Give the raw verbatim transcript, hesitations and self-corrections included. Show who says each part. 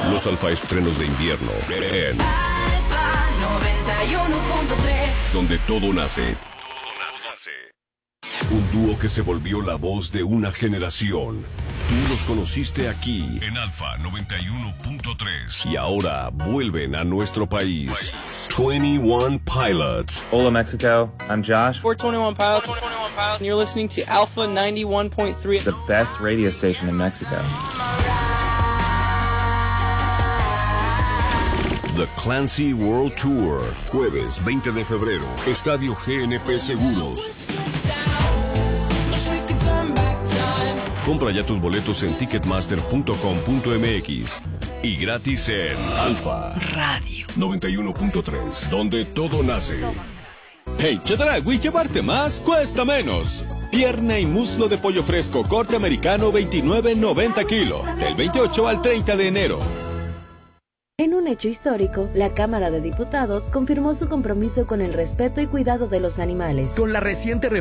Speaker 1: Los Alfa estrenos de invierno en
Speaker 2: Alfa noventa y uno punto tres.
Speaker 1: Donde todo nace. Un dúo que se volvió la voz de una generación. Tú los conociste aquí en Alfa noventa y uno punto tres y ahora vuelven a nuestro país. twenty-one Pilots.
Speaker 3: Hola Mexico, I'm Josh.
Speaker 4: We're twenty-one Pilots. And you're listening to Alpha ninety-one point three.
Speaker 3: The best radio station in Mexico.
Speaker 1: The Clancy World Tour. Jueves veinte de febrero. Estadio G N P Seguros. Compra ya tus boletos en ticketmaster punto com punto m x y gratis en Alfa Radio noventa y uno punto tres, donde todo nace.
Speaker 5: Hey, Chedragui, llevarte más cuesta menos. Pierna y muslo de pollo fresco corte americano veintinueve noventa kilo, del veintiocho al treinta de enero.
Speaker 6: En un hecho histórico, la Cámara de Diputados confirmó su compromiso con el respeto y cuidado de los animales.
Speaker 7: Con la reciente